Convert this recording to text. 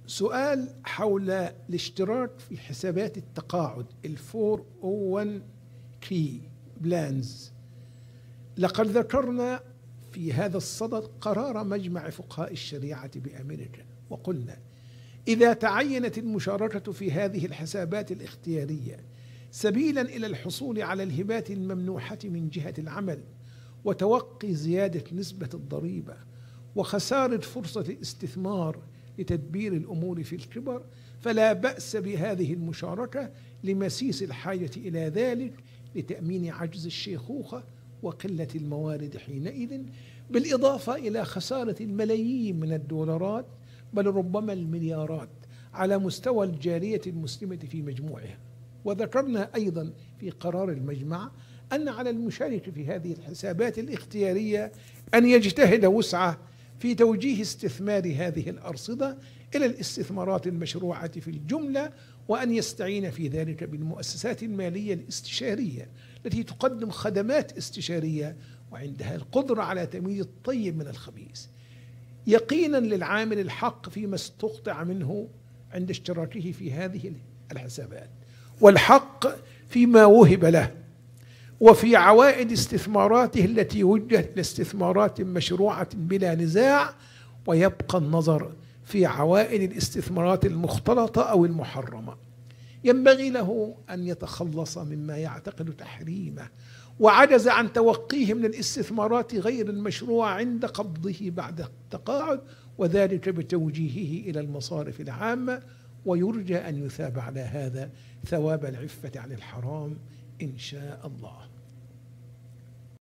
سؤال حول الاشتراك في حسابات التقاعد ال 401k بلانز. لقد ذكرنا في هذا الصدد قرار مجمع فقهاء الشريعة بأمريكا، وقلنا إذا تعينت المشاركة في هذه الحسابات الاختيارية سبيلا إلى الحصول على الهبات الممنوحة من جهة العمل وتوقي زيادة نسبة الضريبة وخسارة فرصة الاستثمار لتدبير الأمور في الكبر، فلا بأس بهذه المشاركة لمسيس الحاجة إلى ذلك لتأمين عجز الشيخوخة وقلة الموارد حينئذ، بالإضافة إلى خسارة الملايين من الدولارات بل ربما المليارات على مستوى الجالية المسلمة في مجموعها. وذكرنا أيضا في قرار المجمع أن على المشارك في هذه الحسابات الاختيارية أن يجتهد وسعه في توجيه استثمار هذه الأرصدة إلى الاستثمارات المشروعة في الجملة، وأن يستعين في ذلك بالمؤسسات المالية الاستشارية التي تقدم خدمات استشارية وعندها القدرة على تمييز الطيب من الخبيث، يقينا للعامل الحق فيما استقطع منه عند اشتراكه في هذه الحسابات، والحق فيما وهب له، وفي عوائد استثماراته التي وجهت لاستثمارات مشروعة بلا نزاع، ويبقى النظر في عوائد الاستثمارات المختلطة أو المحرمة. ينبغي له أن يتخلص مما يعتقد تحريمه وعجز عن توقيه من الاستثمارات غير المشروعة عند قبضه بعد التقاعد، وذلك بتوجيهه إلى المصارف العامة، ويرجى أن يثاب على هذا ثواب العفة عن الحرام إن شاء الله.